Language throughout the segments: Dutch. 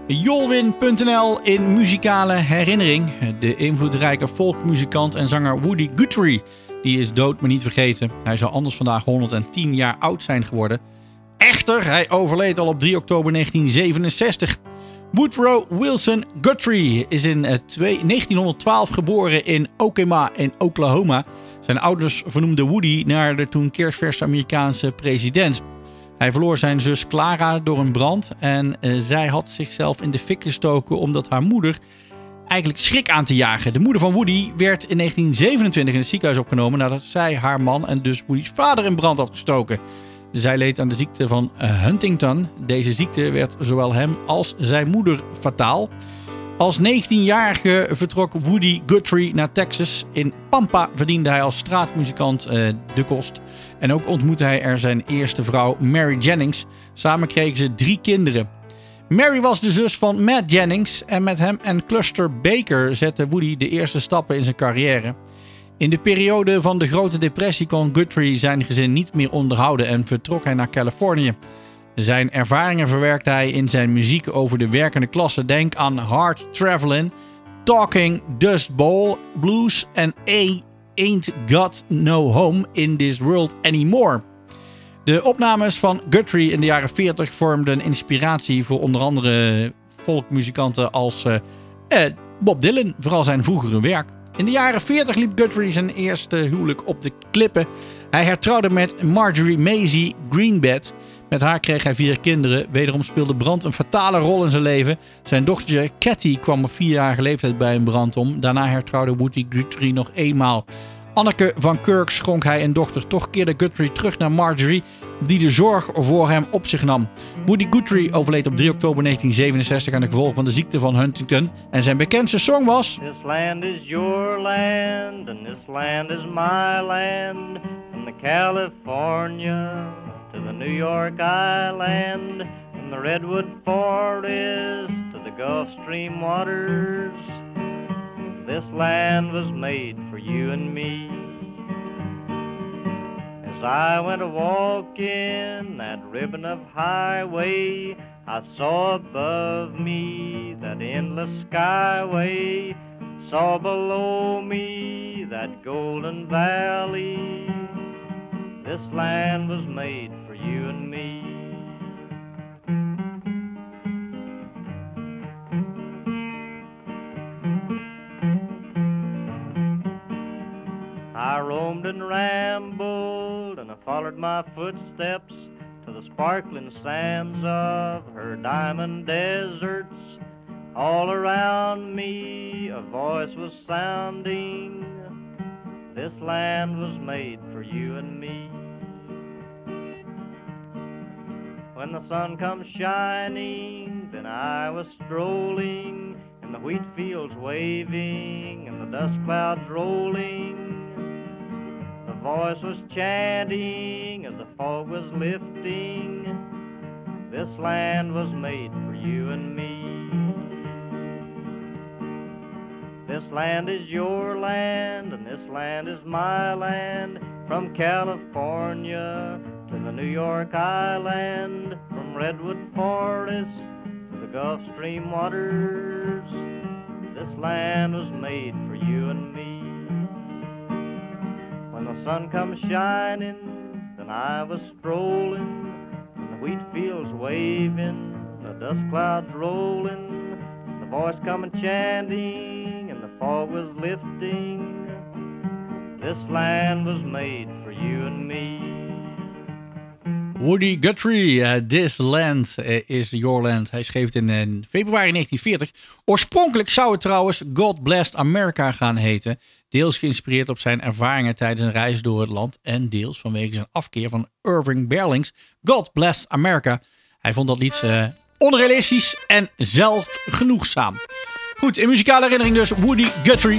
Jolwin.nl in muzikale herinnering. De invloedrijke folkmuzikant en zanger Woody Guthrie. Die is dood, maar niet vergeten. Hij zou anders vandaag 110 jaar oud zijn geworden. Echter, hij overleed al op 3 oktober 1967. Woodrow Wilson Guthrie is in 1912 geboren in Okemah in Oklahoma. Zijn ouders vernoemden Woody naar de toen kersverse Amerikaanse president. Hij verloor zijn zus Clara door een brand en zij had zichzelf in de fik gestoken omdat haar moeder eigenlijk schrik aan te jagen. De moeder van Woody werd in 1927 in het ziekenhuis opgenomen nadat zij haar man en dus Woody's vader in brand had gestoken. Zij leed aan de ziekte van Huntington. Deze ziekte werd zowel hem als zijn moeder fataal. Als 19-jarige vertrok Woody Guthrie naar Texas. In Pampa verdiende hij als straatmuzikant de kost. En ook ontmoette hij er zijn eerste vrouw Mary Jennings. Samen kregen ze 3 kinderen. Mary was de zus van Matt Jennings. En met hem en Cluster Baker zette Woody de eerste stappen in zijn carrière. In de periode van de Grote Depressie kon Guthrie zijn gezin niet meer onderhouden en vertrok hij naar Californië. Zijn ervaringen verwerkte hij in zijn muziek over de werkende klasse. Denk aan Hard Travelin', Talking Dust Bowl Blues en Ain't Got No Home in This World Anymore. De opnames van Guthrie in de jaren 40 vormden inspiratie voor onder andere folkmuzikanten als Bob Dylan, vooral zijn vroegere werk. In de jaren 40 liep Guthrie zijn eerste huwelijk op de klippen. Hij hertrouwde met Marjorie Maisie Greenblatt. Met haar kreeg hij 4 kinderen. Wederom speelde brand een fatale rol in zijn leven. Zijn dochtertje Cathy kwam op 4-jarige leeftijd bij een brand om. Daarna hertrouwde Woody Guthrie nog eenmaal. Anneke van Kirk schonk hij een dochter. Toch keerde Guthrie terug naar Marjorie, die de zorg voor hem op zich nam. Woody Guthrie overleed op 3 oktober 1967 aan de gevolgen van de ziekte van Huntington. En zijn bekendste song was... This land is your land and this land is my land. From the California to the New York Island. From the Redwood Forest to the Gulf Stream waters. This land was made for you and me. As I went a walking that ribbon of highway, I saw above me that endless skyway, saw below me that golden valley. This land was made for you and me. I roamed and rambled, and I followed my footsteps to the sparkling sands of her diamond deserts. All around me a voice was sounding, this land was made for you and me. When the sun comes shining, then I was strolling, and the wheat fields waving, and the dust clouds rolling. The voice was chanting as the fog was lifting. This land was made for you and me. This land is your land and this land is my land. From California to the New York Island. From Redwood Forest to the Gulf Stream waters. This land was made for you and me. When the sun comes shining, then I was strolling, and the wheat fields waving, the dust clouds rolling, the voice coming chanting, and the fog was lifting. This land was made for you and me. Woody Guthrie, This Land is Your Land. Hij schreef het in februari 1940. Oorspronkelijk zou het trouwens God Bless America gaan heten. Deels geïnspireerd op zijn ervaringen tijdens een reis door het land. En deels vanwege zijn afkeer van Irving Berling's God Bless America. Hij vond dat lied onrealistisch en zelfgenoegzaam. Goed, in muzikale herinnering dus Woody Guthrie.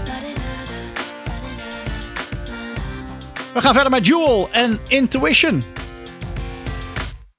We gaan verder met Jewel en Intuition.